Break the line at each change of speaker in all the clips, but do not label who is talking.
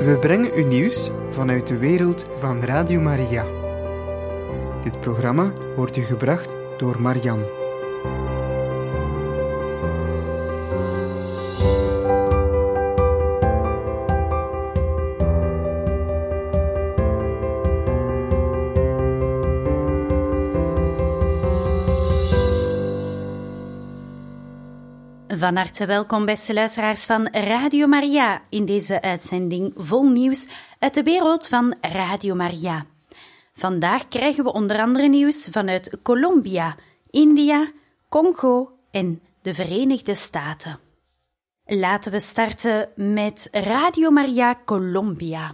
We brengen u nieuws vanuit de wereld van Radio Maria. Dit programma wordt u gebracht door Marian.
Van harte welkom, beste luisteraars van Radio Maria, in deze uitzending vol nieuws uit de wereld van Radio Maria. Vandaag krijgen we onder andere nieuws vanuit Colombia, India, Congo en de Verenigde Staten. Laten we starten met Radio Maria Colombia.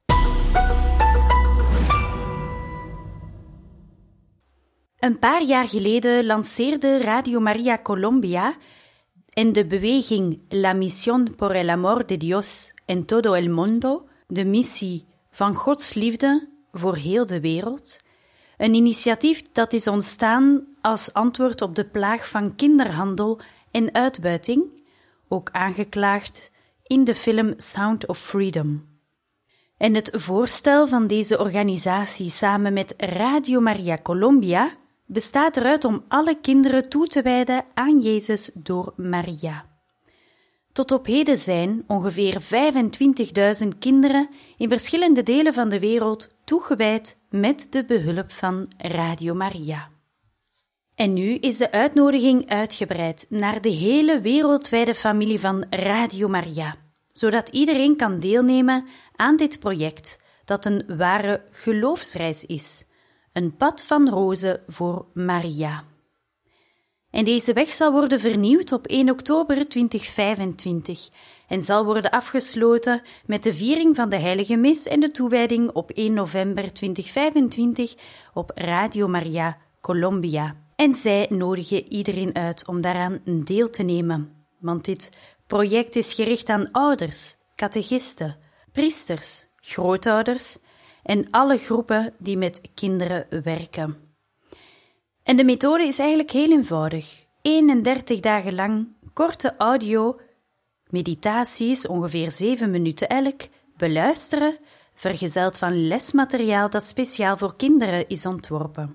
Een paar jaar geleden lanceerde Radio Maria Colombia en de beweging La Misión por el Amor de Dios en todo el mundo, de missie van Gods liefde voor heel de wereld, een initiatief dat is ontstaan als antwoord op de plaag van kinderhandel en uitbuiting, ook aangeklaagd in de film Sound of Freedom. En het voorstel van deze organisatie samen met Radio Maria Colombia bestaat eruit om alle kinderen toe te wijden aan Jezus door Maria. Tot op heden zijn ongeveer 25.000 kinderen in verschillende delen van de wereld toegewijd met de behulp van Radio Maria. En nu is de uitnodiging uitgebreid naar de hele wereldwijde familie van Radio Maria, zodat iedereen kan deelnemen aan dit project dat een ware geloofsreis is. Een pad van rozen voor Maria. En deze weg zal worden vernieuwd op 1 oktober 2025 en zal worden afgesloten met de viering van de Heilige Mis en de toewijding op 1 november 2025 op Radio Maria Colombia. En zij nodigen iedereen uit om daaraan deel te nemen, want dit project is gericht aan ouders, catechisten, priesters, grootouders en alle groepen die met kinderen werken. En de methode is eigenlijk heel eenvoudig. 31 dagen lang korte audio, meditaties, ongeveer 7 minuten elk, beluisteren, vergezeld van lesmateriaal dat speciaal voor kinderen is ontworpen.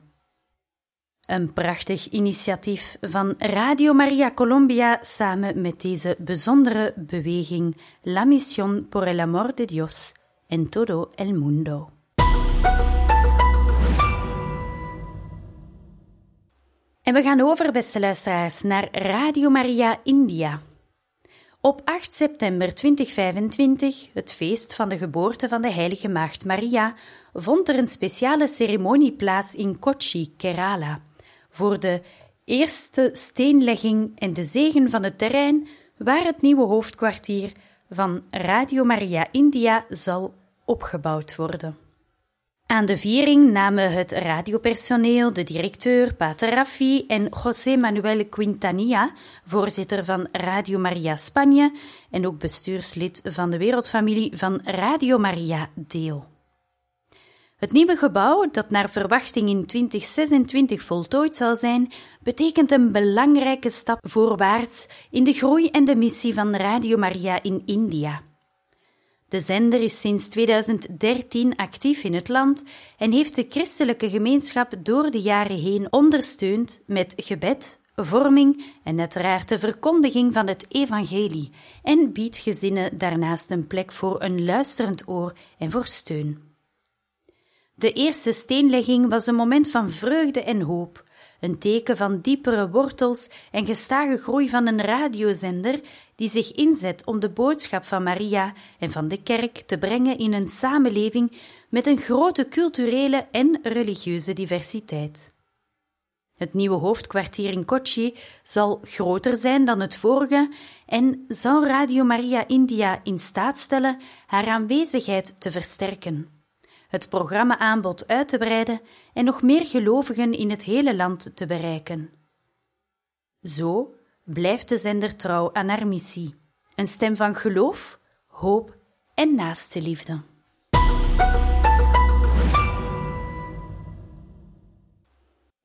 Een prachtig initiatief van Radio Maria Colombia samen met deze bijzondere beweging La Misión por el Amor de Dios en todo el mundo. En we gaan over, beste luisteraars, naar Radio Maria India. Op 8 september 2025, het feest van de geboorte van de heilige maagd Maria, vond er een speciale ceremonie plaats in Kochi, Kerala, voor de eerste steenlegging en de zegen van het terrein waar het nieuwe hoofdkwartier van Radio Maria India zal opgebouwd worden. Aan de viering namen het radiopersoneel, de directeur, Pater Raffi en José Manuel Quintanilla, voorzitter van Radio Maria Spanje en ook bestuurslid van de wereldfamilie van Radio Maria deel. Het nieuwe gebouw, dat naar verwachting in 2026 voltooid zal zijn, betekent een belangrijke stap voorwaarts in de groei en de missie van Radio Maria in India. De zender is sinds 2013 actief in het land en heeft de christelijke gemeenschap door de jaren heen ondersteund met gebed, vorming en uiteraard de verkondiging van het evangelie en biedt gezinnen daarnaast een plek voor een luisterend oor en voor steun. De eerste steenlegging was een moment van vreugde en hoop, een teken van diepere wortels en gestage groei van een radiozender die zich inzet om de boodschap van Maria en van de kerk te brengen in een samenleving met een grote culturele en religieuze diversiteit. Het nieuwe hoofdkwartier in Kochi zal groter zijn dan het vorige en zal Radio Maria India in staat stellen haar aanwezigheid te versterken, het programma-aanbod uit te breiden en nog meer gelovigen in het hele land te bereiken. Zo blijft de zender trouw aan haar missie, een stem van geloof, hoop en naastenliefde.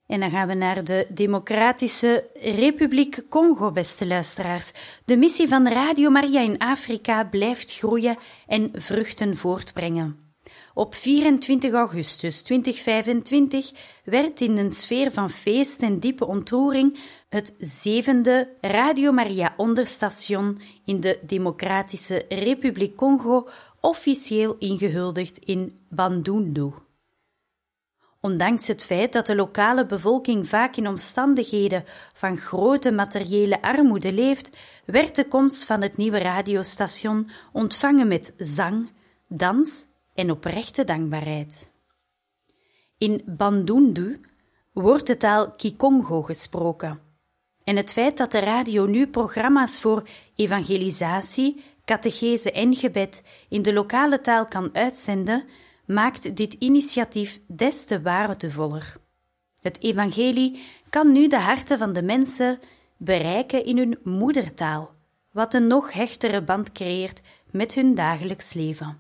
En dan gaan we naar de Democratische Republiek Congo, beste luisteraars. De missie van Radio Maria in Afrika blijft groeien en vruchten voortbrengen. Op 24 augustus 2025 werd in een sfeer van feest en diepe ontroering het 7e Radio Maria onderstation in de Democratische Republiek Congo officieel ingehuldigd in Bandundu. Ondanks het feit dat de lokale bevolking vaak in omstandigheden van grote materiële armoede leeft, werd de komst van het nieuwe radiostation ontvangen met zang, dans en oprechte dankbaarheid. In Bandundu wordt de taal Kikongo gesproken. En het feit dat de radio nu programma's voor evangelisatie, catechese en gebed in de lokale taal kan uitzenden, maakt dit initiatief des te waardevoller. Het evangelie kan nu de harten van de mensen bereiken in hun moedertaal, wat een nog hechtere band creëert met hun dagelijks leven.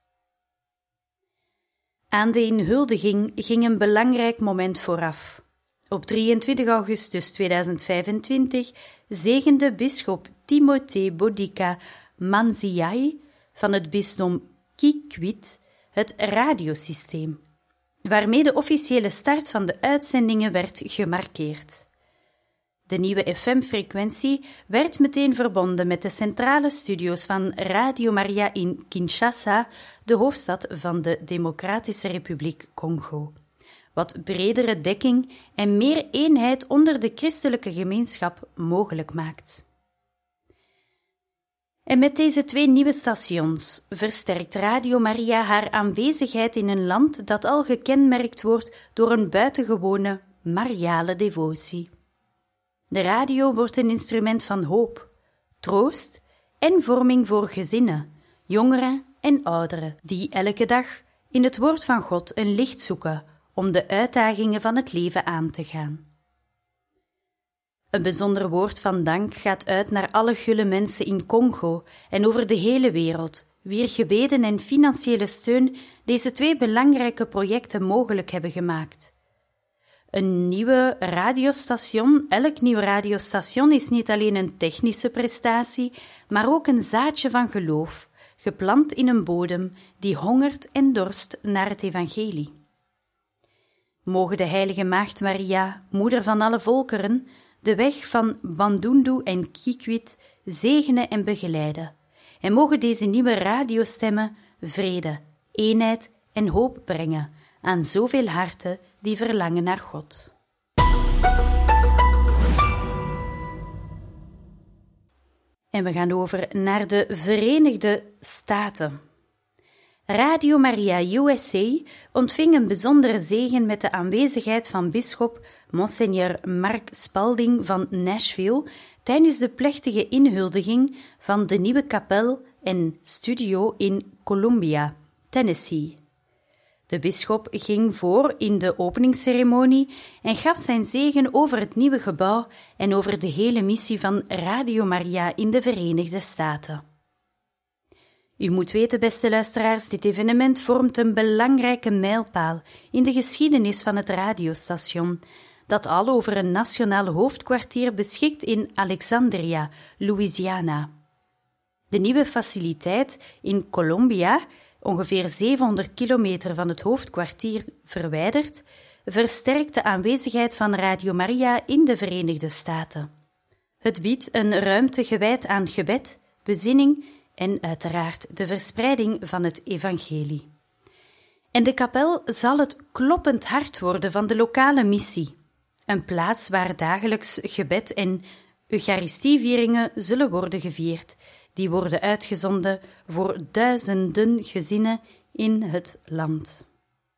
Aan de inhuldiging ging een belangrijk moment vooraf. Op 23 augustus 2025 zegende bisschop Timothée Bodica Manziai van het bisdom Kikwit het radiosysteem, waarmee de officiële start van de uitzendingen werd gemarkeerd. De nieuwe FM-frequentie werd meteen verbonden met de centrale studio's van Radio Maria in Kinshasa, de hoofdstad van de Democratische Republiek Congo, wat bredere dekking en meer eenheid onder de christelijke gemeenschap mogelijk maakt. En met deze 2 nieuwe stations versterkt Radio Maria haar aanwezigheid in een land dat al gekenmerkt wordt door een buitengewone mariale devotie. De radio wordt een instrument van hoop, troost en vorming voor gezinnen, jongeren en ouderen, die elke dag in het woord van God een licht zoeken om de uitdagingen van het leven aan te gaan. Een bijzonder woord van dank gaat uit naar alle gulle mensen in Congo en over de hele wereld, wier gebeden en financiële steun deze 2 belangrijke projecten mogelijk hebben gemaakt. Een nieuwe radiostation, elk nieuw radiostation is niet alleen een technische prestatie, maar ook een zaadje van geloof, geplant in een bodem die hongert en dorst naar het evangelie. Mogen de heilige maagd Maria, moeder van alle volkeren, de weg van Bandundu en Kikwit zegenen en begeleiden. En mogen deze nieuwe radiostemmen vrede, eenheid en hoop brengen aan zoveel harten die verlangen naar God. En we gaan over naar de Verenigde Staten. Radio Maria USA ontving een bijzondere zegen met de aanwezigheid van bisschop Monseigneur Mark Spalding van Nashville tijdens de plechtige inhuldiging van de nieuwe kapel en studio in Columbia, Tennessee. De bisschop ging voor in de openingsceremonie en gaf zijn zegen over het nieuwe gebouw en over de hele missie van Radio Maria in de Verenigde Staten. U moet weten, beste luisteraars, dit evenement vormt een belangrijke mijlpaal in de geschiedenis van het radiostation, dat al over een nationaal hoofdkwartier beschikt in Alexandria, Louisiana. De nieuwe faciliteit in Columbia, ongeveer 700 kilometer van het hoofdkwartier verwijderd, versterkt de aanwezigheid van Radio Maria in de Verenigde Staten. Het biedt een ruimte gewijd aan gebed, bezinning en uiteraard de verspreiding van het evangelie. En de kapel zal het kloppend hart worden van de lokale missie, een plaats waar dagelijks gebed en eucharistievieringen zullen worden gevierd, die worden uitgezonden voor duizenden gezinnen in het land.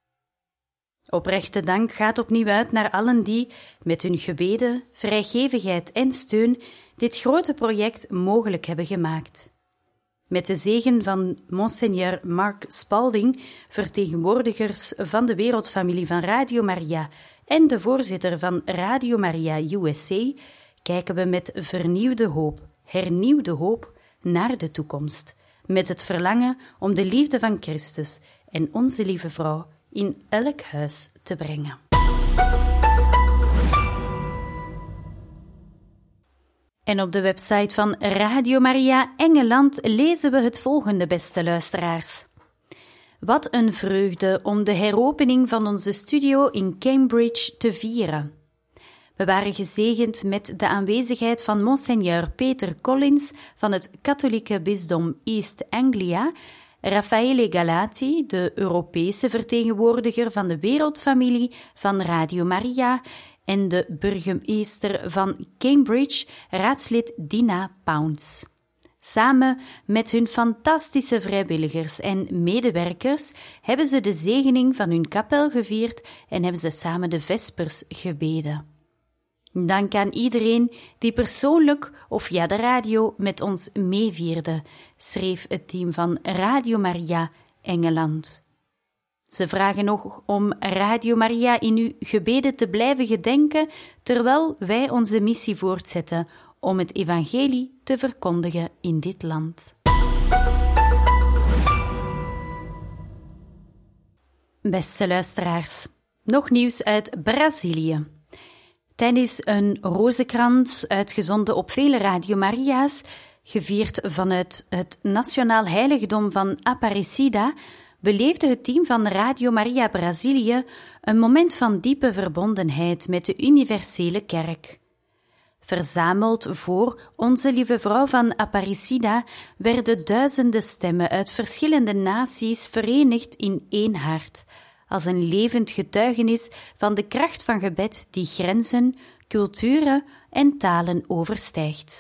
Oprechte dank gaat opnieuw uit naar allen die met hun gebeden, vrijgevigheid en steun dit grote project mogelijk hebben gemaakt. Met de zegen van Monseigneur Mark Spalding, vertegenwoordigers van de wereldfamilie van Radio Maria en de voorzitter van Radio Maria USA, kijken we met hernieuwde hoop naar de toekomst, met het verlangen om de liefde van Christus en onze lieve vrouw in elk huis te brengen. En op de website van Radio Maria Engeland lezen we het volgende, beste luisteraars. Wat een vreugde om de heropening van onze studio in Cambridge te vieren. We waren gezegend met de aanwezigheid van Monseigneur Peter Collins van het katholieke bisdom East Anglia, Raffaele Galati, de Europese vertegenwoordiger van de wereldfamilie van Radio Maria, en de burgemeester van Cambridge, raadslid Dina Pounds. Samen met hun fantastische vrijwilligers en medewerkers hebben ze de zegening van hun kapel gevierd en hebben ze samen de vespers gebeden. Dank aan iedereen die persoonlijk of via de radio met ons meevierde, schreef het team van Radio Maria Engeland. Ze vragen nog om Radio Maria in uw gebeden te blijven gedenken, terwijl wij onze missie voortzetten om het evangelie te verkondigen in dit land. Beste luisteraars, nog nieuws uit Brazilië. Tijdens een rozenkrans uitgezonden op vele Radio Maria's, gevierd vanuit het Nationaal Heiligdom van Aparecida, beleefde het team van Radio Maria Brazilië een moment van diepe verbondenheid met de universele kerk. Verzameld voor Onze Lieve Vrouw van Aparecida werden duizenden stemmen uit verschillende naties verenigd in één hart, als een levend getuigenis van de kracht van gebed die grenzen, culturen en talen overstijgt.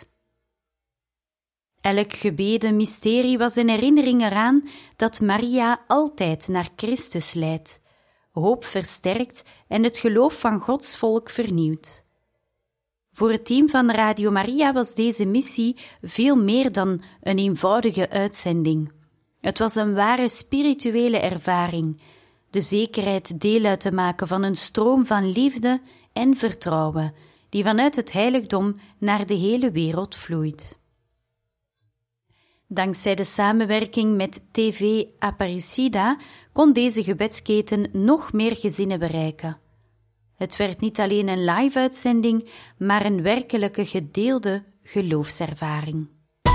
Elk gebeden mysterie was een herinnering eraan dat Maria altijd naar Christus leidt, hoop versterkt en het geloof van Gods volk vernieuwt. Voor het team van Radio Maria was deze missie veel meer dan een eenvoudige uitzending. Het was een ware spirituele ervaring, de zekerheid deel uit te maken van een stroom van liefde en vertrouwen, die vanuit het heiligdom naar de hele wereld vloeit. Dankzij de samenwerking met TV Aparecida kon deze gebedsketen nog meer gezinnen bereiken. Het werd niet alleen een live-uitzending, maar een werkelijke gedeelde geloofservaring.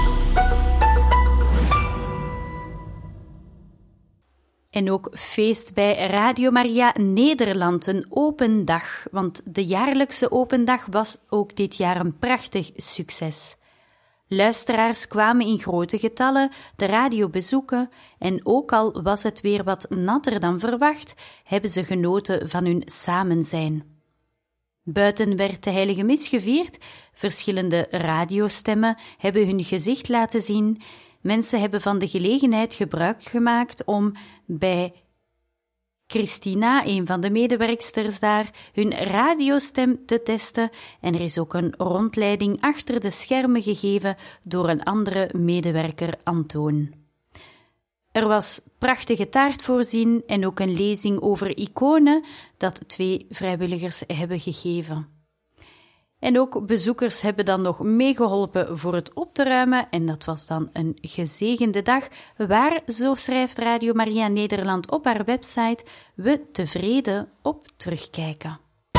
En ook feest bij Radio Maria Nederland, een open dag, want de jaarlijkse open dag was ook dit jaar een prachtig succes. Luisteraars kwamen in grote getallen de radio bezoeken en ook al was het weer wat natter dan verwacht, hebben ze genoten van hun samenzijn. Buiten werd de heilige mis gevierd, verschillende radiostemmen hebben hun gezicht laten zien, mensen hebben van de gelegenheid gebruik gemaakt om bij Christina, een van de medewerksters daar, hun radiostem te testen en er is ook een rondleiding achter de schermen gegeven door een andere medewerker, Antoon. Er was prachtige taart voorzien en ook een lezing over iconen dat 2 vrijwilligers hebben gegeven. En ook bezoekers hebben dan nog meegeholpen voor het op te ruimen en dat was dan een gezegende dag waar, zo schrijft Radio Maria Nederland op haar website, we tevreden op terugkijken.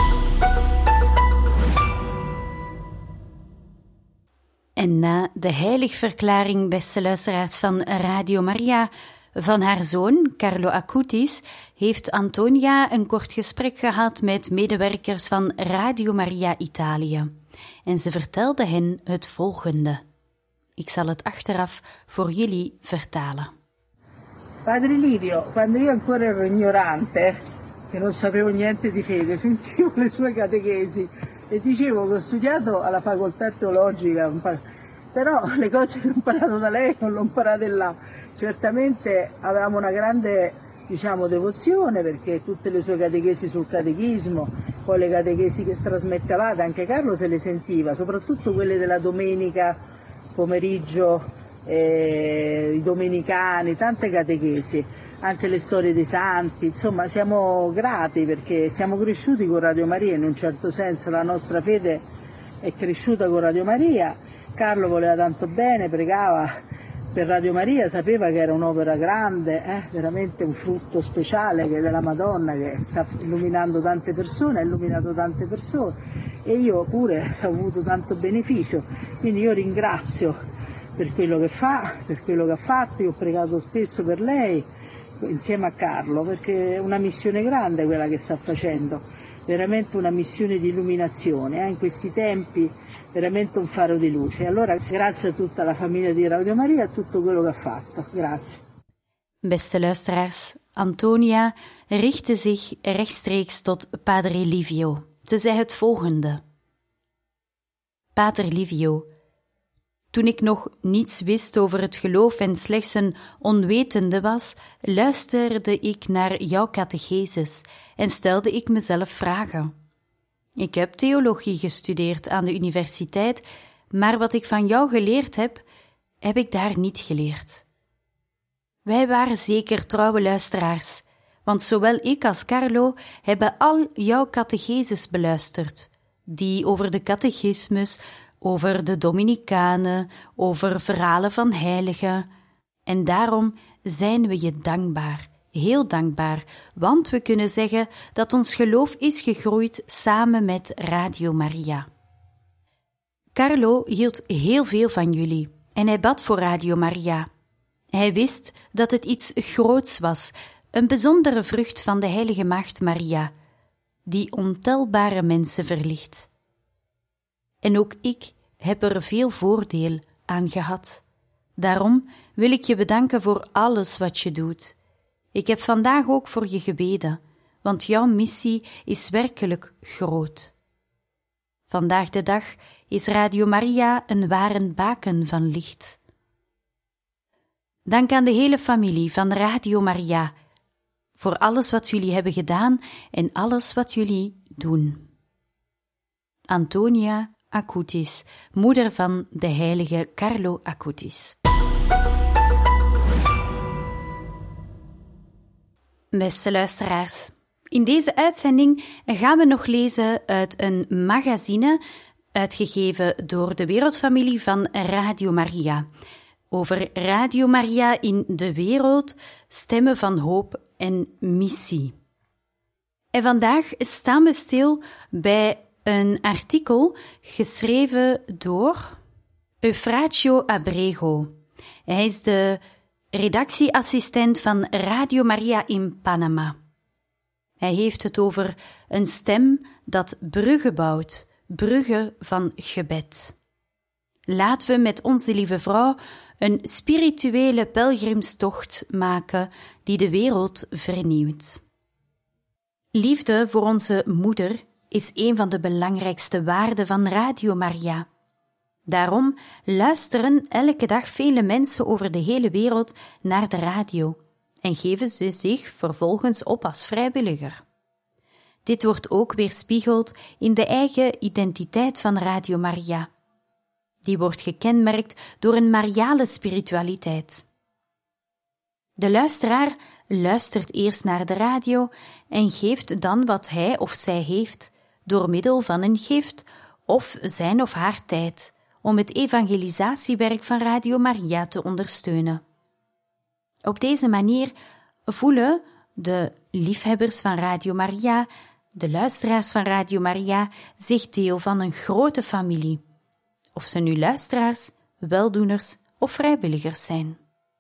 En na de heiligverklaring, beste luisteraars van Radio Maria, van haar zoon, Carlo Acutis, heeft Antonia een kort gesprek gehad met medewerkers van Radio Maria Italië. En ze vertelde hen het volgende. Ik zal het achteraf voor jullie vertalen.
Padre Lidio, quando io ancora ero ignorante, che non sapevo niente di fede, sentivo le sue catechesi e dicevo che ho studiato alla facoltà teologica, però le cose che ho imparato da lei non le ho imparate là. Certamente avevamo una grande, devozione, perché tutte le sue catechesi sul catechismo, poi le catechesi che trasmettevate, anche Carlo se le sentiva, soprattutto quelle della domenica pomeriggio, i domenicani, tante catechesi, anche le storie dei santi, insomma siamo grati perché siamo cresciuti con Radio Maria, in un certo senso la nostra fede è cresciuta con Radio Maria. Carlo voleva tanto bene, pregava per Radio Maria, sapeva che era un'opera grande, veramente un frutto speciale che è della Madonna che sta illuminando tante persone, ha illuminato tante persone e io pure ho avuto tanto beneficio, quindi io ringrazio per quello che fa, per quello che ha fatto. Io ho pregato spesso per lei insieme a Carlo, perché è una missione grande quella che sta facendo, veramente una missione di illuminazione, in questi tempi veramente un faro di luce. Allora grazie a tutta la famiglia di Radio Maria e a tutto quello che ha fatto. Grazie.
Beste luisteraars, Antonia richtte zich rechtstreeks tot Padre Livio. Ze zei het volgende. Pater Livio, toen ik nog niets wist over het geloof en slechts een onwetende was, luisterde ik naar jouw catecheses en stelde ik mezelf vragen. Ik heb theologie gestudeerd aan de universiteit, maar wat ik van jou geleerd heb, heb ik daar niet geleerd. Wij waren zeker trouwe luisteraars, want zowel ik als Carlo hebben al jouw catecheses beluisterd, die over de catechismus, over de Dominicanen, over verhalen van heiligen. En daarom zijn we je dankbaar, heel dankbaar, want we kunnen zeggen dat ons geloof is gegroeid samen met Radio Maria. Carlo hield heel veel van jullie en hij bad voor Radio Maria. Hij wist dat het iets groots was, een bijzondere vrucht van de heilige maagd Maria, die ontelbare mensen verlicht. En ook ik heb er veel voordeel aan gehad. Daarom wil ik je bedanken voor alles wat je doet. Ik heb vandaag ook voor je gebeden, want jouw missie is werkelijk groot. Vandaag de dag is Radio Maria een ware baken van licht. Dank aan de hele familie van Radio Maria voor alles wat jullie hebben gedaan en alles wat jullie doen. Antonia Acutis, moeder van de heilige Carlo Acutis. Beste luisteraars, in deze uitzending gaan we nog lezen uit een magazine uitgegeven door de wereldfamilie van Radio Maria. Over Radio Maria in de wereld, stemmen van hoop en missie. En vandaag staan we stil bij een artikel geschreven door Eufrasio Abrego. Hij is de redactieassistent van Radio Maria in Panama. Hij heeft het over een stem dat bruggen bouwt, bruggen van gebed. Laten we met onze lieve vrouw een spirituele pelgrimstocht maken die de wereld vernieuwt. Liefde voor onze moeder is een van de belangrijkste waarden van Radio Maria. Daarom luisteren elke dag vele mensen over de hele wereld naar de radio en geven ze zich vervolgens op als vrijwilliger. Dit wordt ook weerspiegeld in de eigen identiteit van Radio Maria. Die wordt gekenmerkt door een Mariale spiritualiteit. De luisteraar luistert eerst naar de radio en geeft dan wat hij of zij heeft, door middel van een gift of zijn of haar tijd, om het evangelisatiewerk van Radio Maria te ondersteunen. Op deze manier voelen de liefhebbers van Radio Maria, de luisteraars van Radio Maria, zich deel van een grote familie, of ze nu luisteraars, weldoeners of vrijwilligers zijn.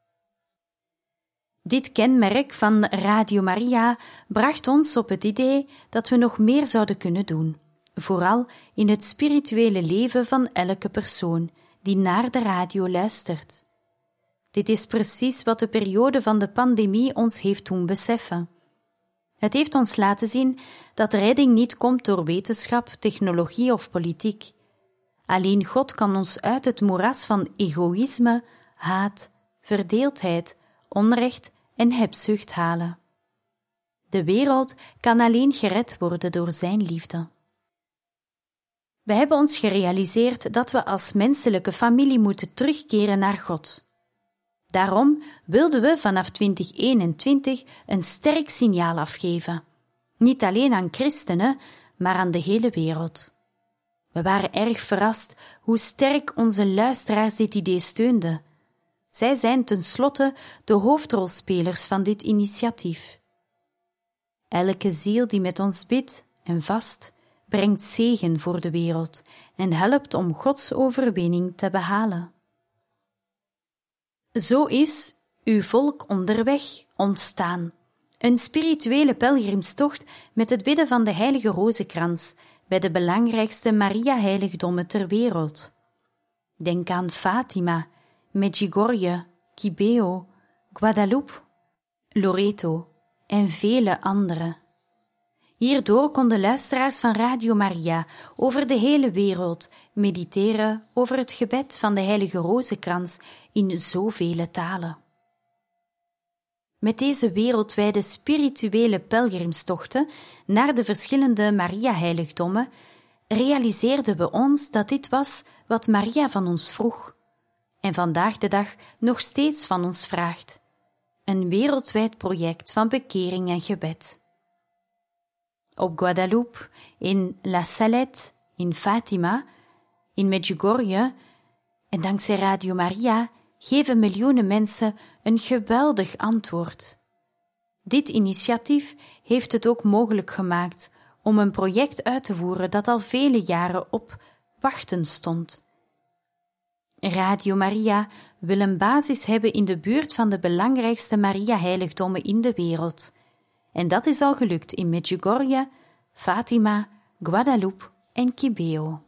Dit kenmerk van Radio Maria bracht ons op het idee dat we nog meer zouden kunnen doen, vooral in het spirituele leven van elke persoon die naar de radio luistert. Dit is precies wat de periode van de pandemie ons heeft doen beseffen. Het heeft ons laten zien dat redding niet komt door wetenschap, technologie of politiek. Alleen God kan ons uit het moeras van egoïsme, haat, verdeeldheid, onrecht en hebzucht halen. De wereld kan alleen gered worden door zijn liefde. We hebben ons gerealiseerd dat we als menselijke familie moeten terugkeren naar God. Daarom wilden we vanaf 2021 een sterk signaal afgeven. Niet alleen aan christenen, maar aan de hele wereld. We waren erg verrast hoe sterk onze luisteraars dit idee steunden. Zij zijn tenslotte de hoofdrolspelers van dit initiatief. Elke ziel die met ons bidt en vast, brengt zegen voor de wereld en helpt om Gods overwinning te behalen. Zo is uw volk onderweg ontstaan, een spirituele pelgrimstocht met het bidden van de heilige rozenkrans bij de belangrijkste Maria-heiligdommen ter wereld. Denk aan Fatima, Medjugorje, Cibeo, Guadeloupe, Loreto en vele andere. Hierdoor konden luisteraars van Radio Maria over de hele wereld mediteren over het gebed van de heilige rozenkrans in zoveel talen. Met deze wereldwijde spirituele pelgrimstochten naar de verschillende Maria-heiligdommen realiseerden we ons dat dit was wat Maria van ons vroeg en vandaag de dag nog steeds van ons vraagt: een wereldwijd project van bekering en gebed. Op Guadeloupe, in La Salette, in Fatima, in Medjugorje en dankzij Radio Maria geven miljoenen mensen een geweldig antwoord. Dit initiatief heeft het ook mogelijk gemaakt om een project uit te voeren dat al vele jaren op wachten stond. Radio Maria wil een basis hebben in de buurt van de belangrijkste Maria-heiligdommen in de wereld. En dat is al gelukt in Medjugorje, Fatima, Guadeloupe en Cibeo.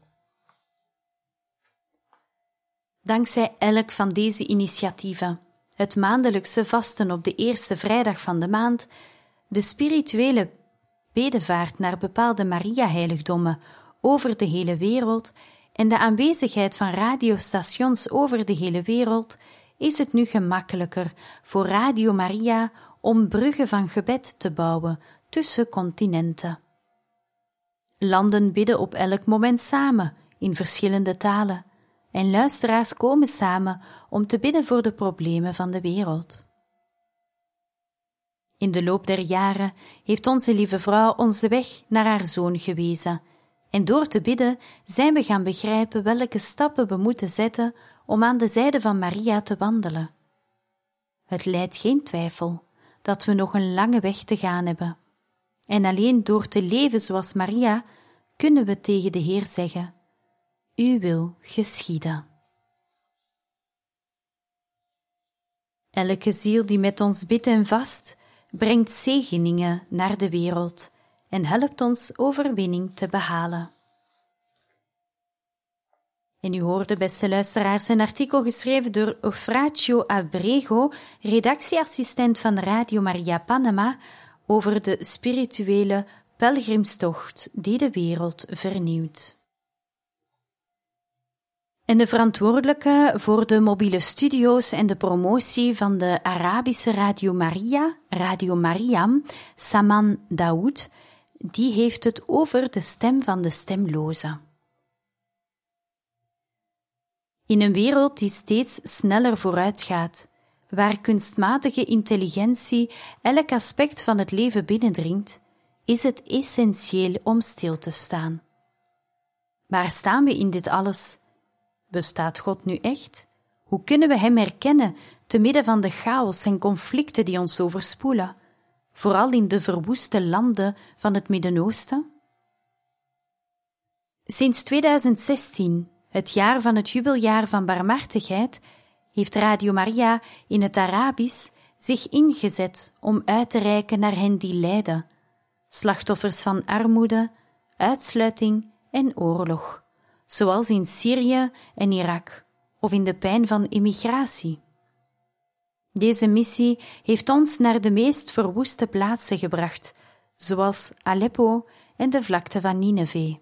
Dankzij elk van deze initiatieven, het maandelijkse vasten op de eerste vrijdag van de maand, de spirituele bedevaart naar bepaalde Maria-heiligdommen over de hele wereld en de aanwezigheid van radiostations over de hele wereld, is het nu gemakkelijker voor Radio Maria om bruggen van gebed te bouwen tussen continenten. Landen bidden op elk moment samen, in verschillende talen, en luisteraars komen samen om te bidden voor de problemen van de wereld. In de loop der jaren heeft onze lieve vrouw ons de weg naar haar zoon gewezen, en door te bidden zijn we gaan begrijpen welke stappen we moeten zetten om aan de zijde van Maria te wandelen. Het lijdt geen twijfel dat we nog een lange weg te gaan hebben. En alleen door te leven zoals Maria kunnen we tegen de Heer zeggen: uw wil geschieden. Elke ziel die met ons bidt en vast, brengt zegeningen naar de wereld en helpt ons overwinning te behalen. En u hoorde, beste luisteraars, een artikel geschreven door Eufrachio Abrego, redactieassistent van Radio Maria Panama, over de spirituele pelgrimstocht die de wereld vernieuwt. En de verantwoordelijke voor de mobiele studio's en de promotie van de Arabische Radio Maria, Radio Mariam, Saman Daoud, die heeft het over de stem van de stemloze. In een wereld die steeds sneller vooruitgaat, waar kunstmatige intelligentie elk aspect van het leven binnendringt, is het essentieel om stil te staan. Waar staan we in dit alles? Bestaat God nu echt? Hoe kunnen we Hem herkennen te midden van de chaos en conflicten die ons overspoelen, vooral in de verwoeste landen van het Midden-Oosten? Sinds 2016, het jaar van het jubeljaar van barmhartigheid, heeft Radio Maria in het Arabisch zich ingezet om uit te reiken naar hen die lijden, slachtoffers van armoede, uitsluiting en oorlog, zoals in Syrië en Irak, of in de pijn van immigratie. Deze missie heeft ons naar de meest verwoeste plaatsen gebracht, zoals Aleppo en de vlakte van Nineve.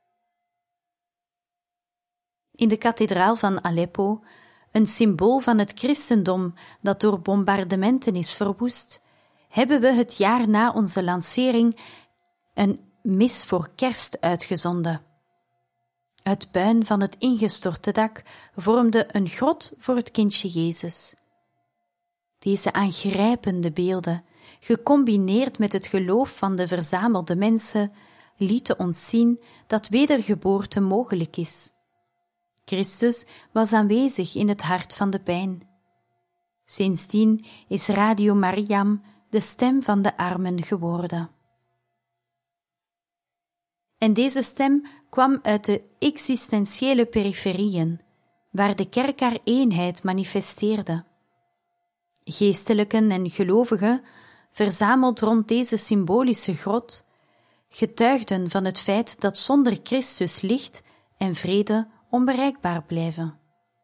In de kathedraal van Aleppo, een symbool van het christendom dat door bombardementen is verwoest, hebben we het jaar na onze lancering een mis voor kerst uitgezonden. Het puin van het ingestorte dak vormde een grot voor het kindje Jezus. Deze aangrijpende beelden, gecombineerd met het geloof van de verzamelde mensen, lieten ons zien dat wedergeboorte mogelijk is. Christus was aanwezig in het hart van de pijn. Sindsdien is Radio Mariam de stem van de armen geworden. En deze stem kwam uit de existentiële periferieën, waar de kerk haar eenheid manifesteerde. Geestelijken en gelovigen, verzameld rond deze symbolische grot, getuigden van het feit dat zonder Christus licht en vrede onbereikbaar blijven.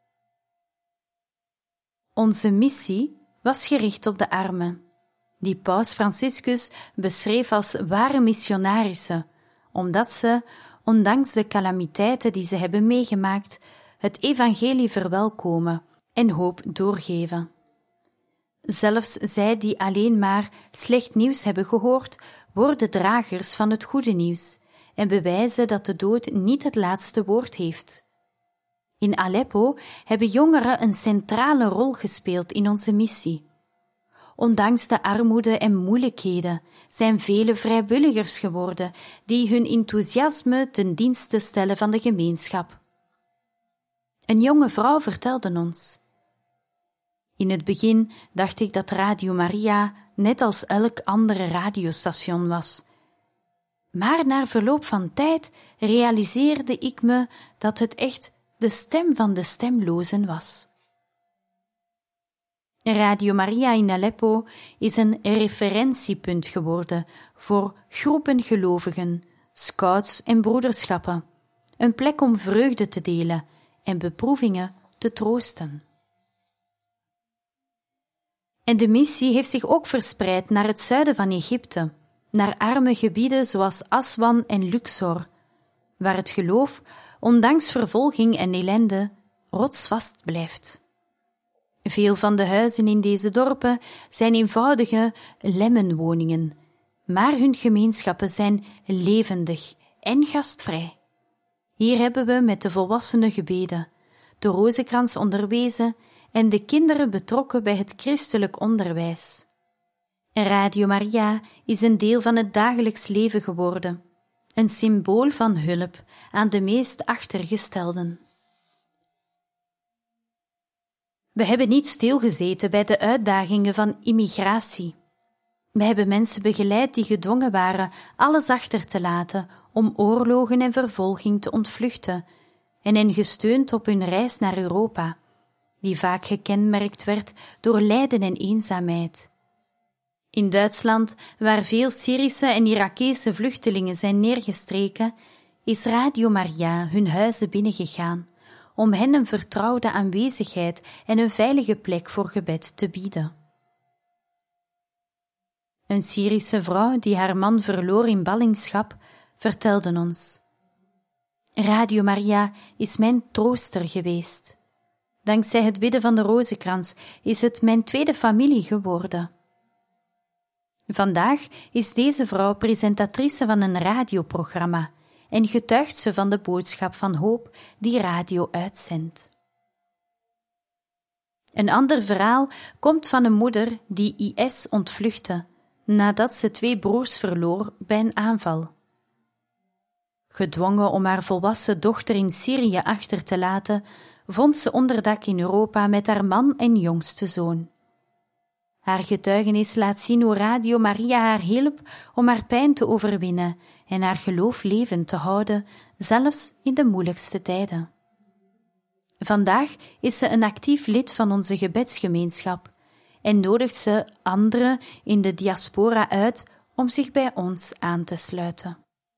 Onze missie was gericht op de armen, die Paus Franciscus beschreef als ware missionarissen, omdat ze, ondanks de calamiteiten die ze hebben meegemaakt, het evangelie verwelkomen en hoop doorgeven. Zelfs zij die alleen maar slecht nieuws hebben gehoord, worden dragers van het goede nieuws en bewijzen dat de dood niet het laatste woord heeft. In Aleppo hebben jongeren een centrale rol gespeeld in onze missie. Ondanks de armoede en moeilijkheden zijn vele vrijwilligers geworden die hun enthousiasme ten dienste stellen van de gemeenschap. Een jonge vrouw vertelde ons: in het begin dacht ik dat Radio Maria net als elk andere radiostation was. Maar na verloop van tijd realiseerde ik me dat het echt de stem van de stemlozen was. Radio Maria in Aleppo is een referentiepunt geworden voor groepen gelovigen, scouts en broederschappen, een plek om vreugde te delen en beproevingen te troosten. En de missie heeft zich ook verspreid naar het zuiden van Egypte, naar arme gebieden zoals Aswan en Luxor, waar het geloof, ondanks vervolging en ellende, rotsvast blijft. Veel van de huizen in deze dorpen zijn eenvoudige lemmenwoningen, maar hun gemeenschappen zijn levendig en gastvrij. Hier hebben we met de volwassenen gebeden, de rozenkrans onderwezen en de kinderen betrokken bij het christelijk onderwijs. Radio Maria is een deel van het dagelijks leven geworden, een symbool van hulp aan de meest achtergestelden. We hebben niet stilgezeten bij de uitdagingen van immigratie. We hebben mensen begeleid die gedwongen waren alles achter te laten om oorlogen en vervolging te ontvluchten en hen gesteund op hun reis naar Europa, die vaak gekenmerkt werd door lijden en eenzaamheid. In Duitsland, waar veel Syrische en Irakese vluchtelingen zijn neergestreken, is Radio Maria hun huizen binnengegaan om hen een vertrouwde aanwezigheid en een veilige plek voor gebed te bieden. Een Syrische vrouw die haar man verloor in ballingschap vertelde ons: Radio Maria is mijn trooster geweest. Dankzij het bidden van de rozenkrans is het mijn tweede familie geworden. Vandaag is deze vrouw presentatrice van een radioprogramma en getuigt ze van de boodschap van hoop die radio uitzendt. Een ander verhaal komt van een moeder die IS ontvluchtte nadat ze 2 broers verloor bij een aanval. Gedwongen om haar volwassen dochter in Syrië achter te laten, vond ze onderdak in Europa met haar man en jongste zoon. Haar getuigenis laat zien hoe Radio Maria haar hielp om haar pijn te overwinnen en haar geloof levend te houden, zelfs in de moeilijkste tijden. Vandaag is ze een actief lid van onze gebedsgemeenschap en nodigt ze anderen in de diaspora uit om zich bij ons aan te sluiten.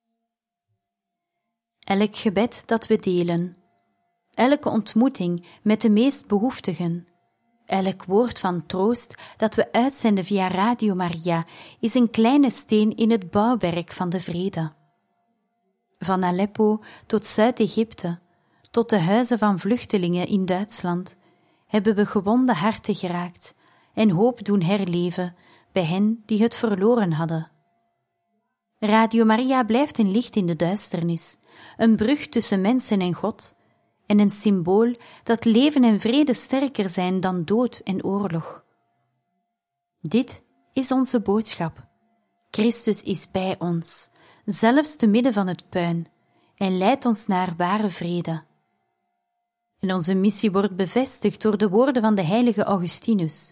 Elk gebed dat we delen, elke ontmoeting met de meest behoeftigen, elk woord van troost dat we uitzenden via Radio Maria is een kleine steen in het bouwwerk van de vrede. Van Aleppo tot Zuid-Egypte, tot de huizen van vluchtelingen in Duitsland, hebben we gewonde harten geraakt en hoop doen herleven bij hen die het verloren hadden. Radio Maria blijft een licht in de duisternis, een brug tussen mensen en God, en een symbool dat leven en vrede sterker zijn dan dood en oorlog. Dit is onze boodschap. Christus is bij ons, zelfs te midden van het puin, en leidt ons naar ware vrede. En onze missie wordt bevestigd door de woorden van de heilige Augustinus.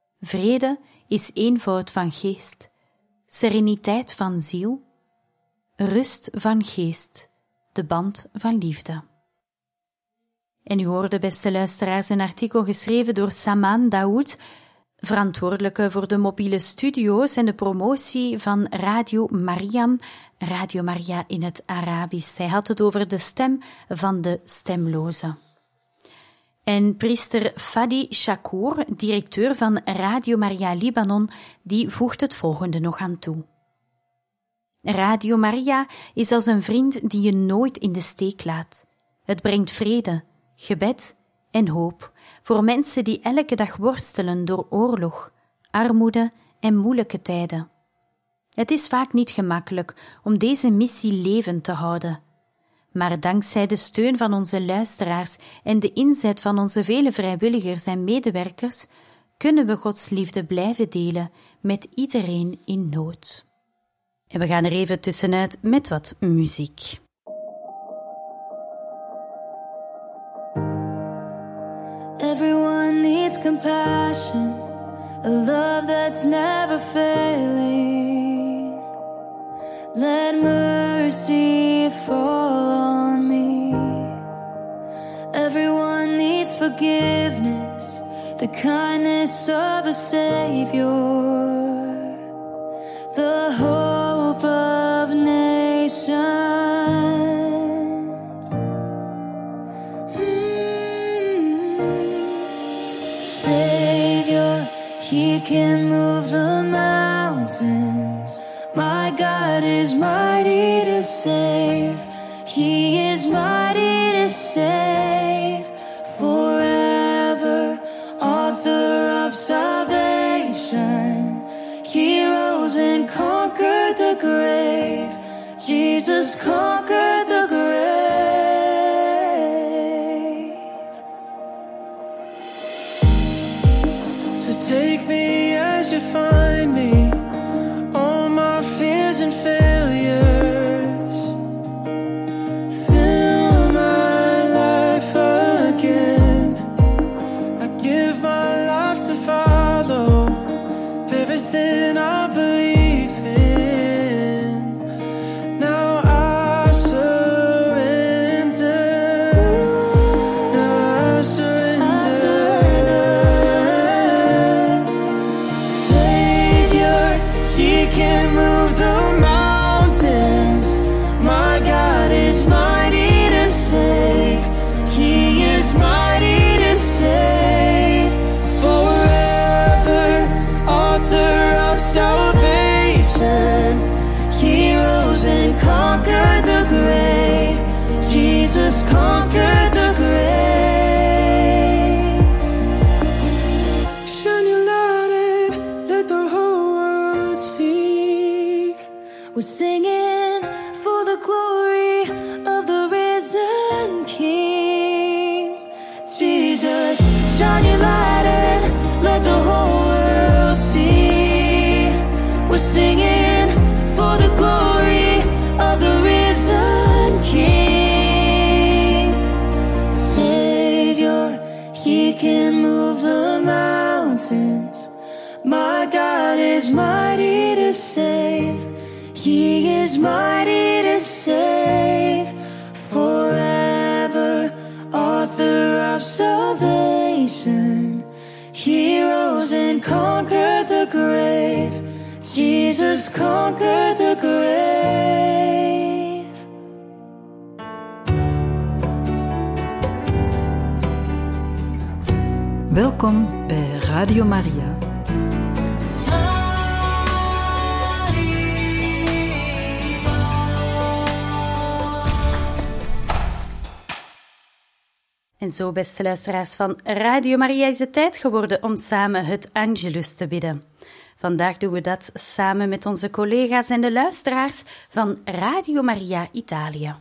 Vrede is eenvoud van geest, sereniteit van ziel, rust van geest, de band van liefde. En u hoorde, beste luisteraars, een artikel geschreven door Saman Daoud, verantwoordelijke voor de mobiele studio's en de promotie van Radio Mariam, Radio Maria in het Arabisch. Hij had het over de stem van de stemlozen. En priester Fadi Shakur, directeur van Radio Maria Libanon, die voegt het volgende nog aan toe. Radio Maria is als een vriend die je nooit in de steek laat. Het brengt vrede, gebed en hoop voor mensen die elke dag worstelen door oorlog, armoede en moeilijke tijden. Het is vaak niet gemakkelijk om deze missie levend te houden. Maar dankzij de steun van onze luisteraars en de inzet van onze vele vrijwilligers en medewerkers kunnen we Gods liefde blijven delen met iedereen in nood. En we gaan er even tussenuit met wat muziek.
Everyone needs compassion, a love that's never failing. Let mercy fall on me. Everyone needs forgiveness, the kindness of a Savior, the hope of nations. Savior, He can move the mountains. My God is mighty to save. He is mighty to save forever. Author of salvation, He rose and conquered the grave. Jesus conquered the grave. So take me as you find me, all my fears and failures. Fill my life again. I give my life to follow everything I believe in. Now I surrender. Now I surrender. Savior, He can move the mountains. My God is mighty to save. He is mighty to save forever. Author of salvation, He rose and conquered the grave. Jesus conquered the grave. Shine your light and let the whole world see. We're singing for the glory of the risen King. Jesus, shine your light and let the whole world see. We're singing for the glory of the risen King. Savior, He can move the mountains. My God is mighty to save. He is mighty to save forever. Author of salvation, He rose and conquered the grave. Jesus conquered the grave.
Welkom bij Radio Maria.
En zo, beste luisteraars van Radio Maria, is het tijd geworden om samen het Angelus te bidden. Vandaag doen we dat samen met onze collega's en de luisteraars van Radio Maria Italië.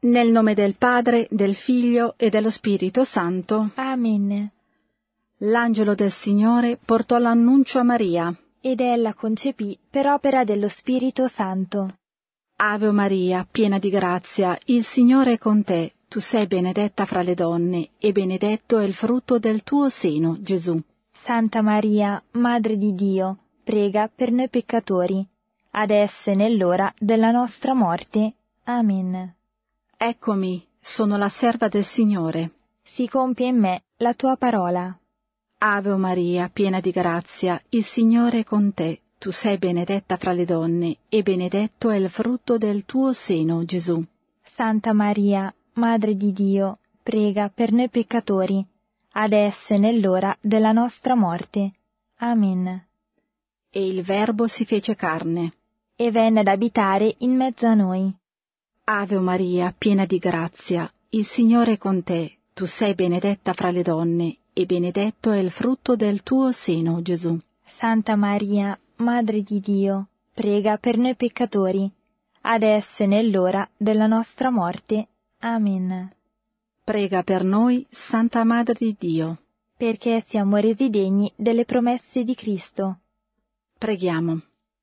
Nel nome del Padre, del Figlio e dello Spirito Santo.
Amen.
L'angelo del Signore portò l'annuncio a Maria.
Ed ella concepì per opera dello Spirito Santo.
Ave Maria, piena di grazia, il Signore è con te. Tu sei benedetta fra le donne, e benedetto è il frutto del tuo seno, Gesù.
Santa Maria, Madre di Dio, prega per noi peccatori, adesso e nell'ora della nostra morte. Amen.
Eccomi, sono la serva del Signore.
Si compie in me la tua parola.
Ave Maria, piena di grazia, il Signore è con te. Tu sei benedetta fra le donne, e benedetto è il frutto del tuo seno, Gesù.
Santa Maria, Madre di Dio, prega per noi peccatori, adesso e nell'ora della nostra morte. Amen.
E il Verbo si fece carne.
E venne ad abitare in mezzo a noi.
Ave Maria, piena di grazia, il Signore è con te. Tu sei benedetta fra le donne, e benedetto è il frutto del tuo seno, Gesù.
Santa Maria, Madre di Dio, prega per noi peccatori, adesso e nell'ora della nostra morte. Amen.
Prega per noi, Santa Madre di Dio,
perché siamo resi degni delle promesse di Cristo.
Preghiamo.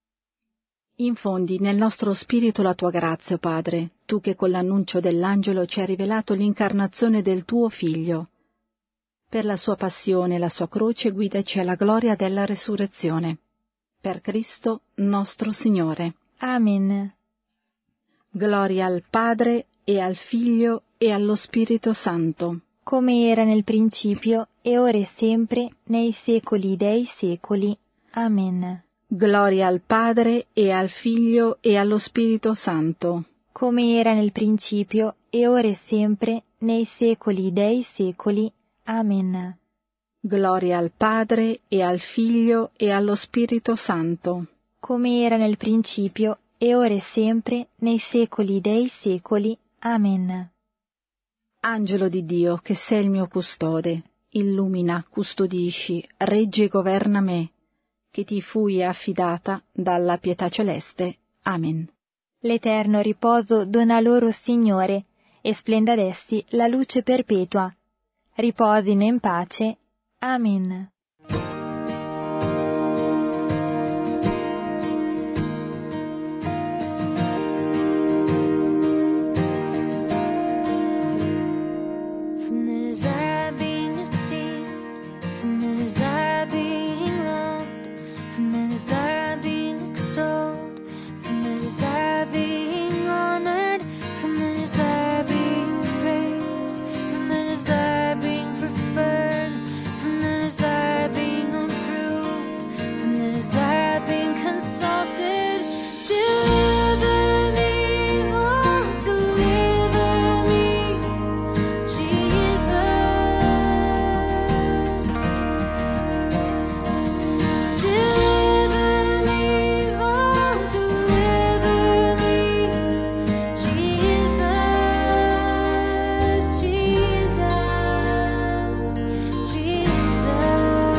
Infondi nel nostro spirito la tua grazia, o Padre, tu che con l'annuncio dell'angelo ci hai rivelato l'incarnazione del tuo Figlio. Per la sua passione e la sua croce guidaci alla gloria della resurrezione. Per Cristo nostro Signore.
Amen.
Gloria al Padre e al Figlio e allo Spirito Santo.
Come era nel principio, e ora e sempre, nei secoli dei secoli. Amen.
Gloria al Padre e al Figlio e allo Spirito Santo.
Come era nel principio, e ora e sempre, nei secoli dei secoli. Amen.
Gloria al Padre e al Figlio e allo Spirito Santo.
Come era nel principio, e ora e sempre, nei secoli dei secoli. Amen.
Angelo di Dio, che sei il mio custode, illumina, custodisci, reggi e governa me, che ti fui affidata dalla pietà celeste. Amen.
L'eterno riposo dona loro, Signore, e splenda ad essi la luce perpetua. Riposino in pace. Amen.
From the desire of being esteemed, from the desire of being loved, from the desire of being extolled, from the desire of being honored, from the desire of being praised, from the desire of being preferred, from the desire of being approved, from the desire of being consulted. Deliver me, oh, deliver me, Jesus. Deliver me, oh, deliver me, Jesus, Jesus, Jesus.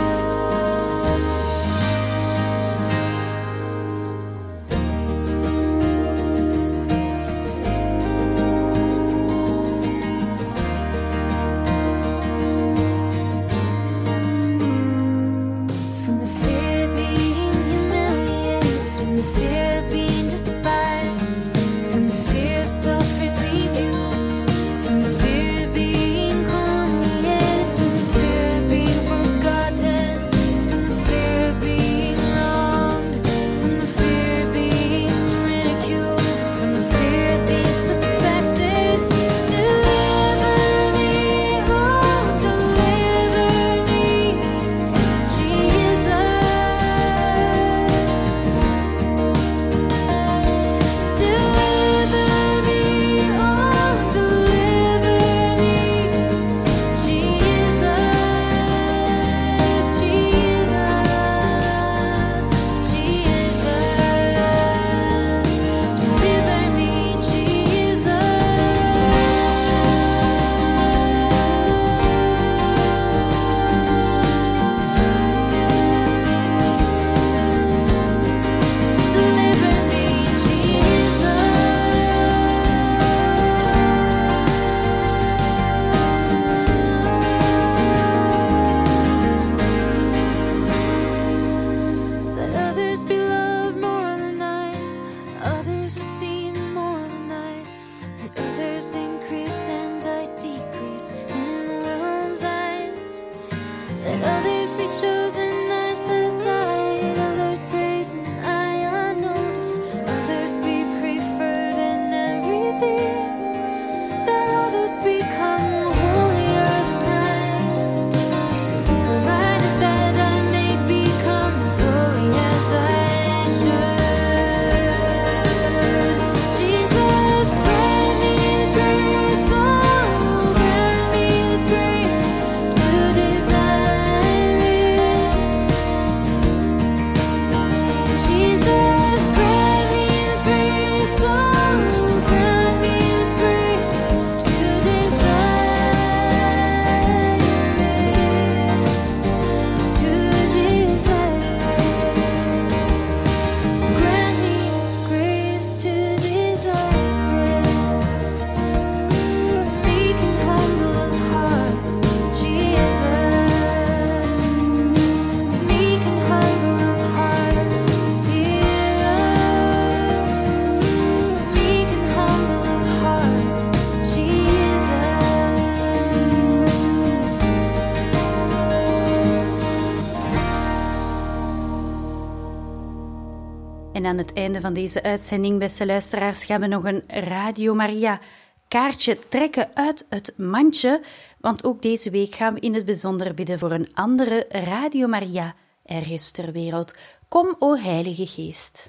En aan het einde van deze uitzending, beste luisteraars, gaan we nog een Radio Maria kaartje trekken uit het mandje, want ook deze week gaan we in het bijzonder bidden voor een andere Radio Maria ergens ter wereld. Kom, o Heilige Geest.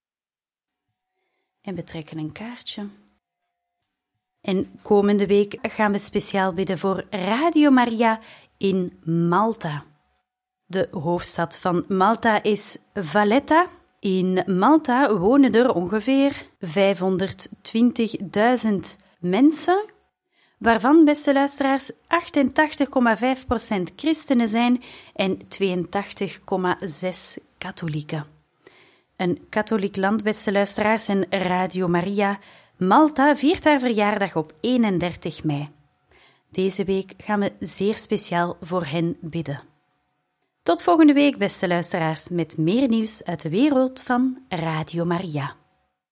En we trekken een kaartje. En komende week gaan we speciaal bidden voor Radio Maria in Malta. De hoofdstad van Malta is Valletta. In Malta wonen er ongeveer 520.000 mensen, waarvan, beste luisteraars, 88,5% christenen zijn en 82,6% katholieken. Een katholiek land, beste luisteraars, en Radio Maria Malta viert haar verjaardag op 31 mei. Deze week gaan we zeer speciaal voor hen bidden. Tot volgende week, beste luisteraars, met meer nieuws uit de wereld van Radio Maria.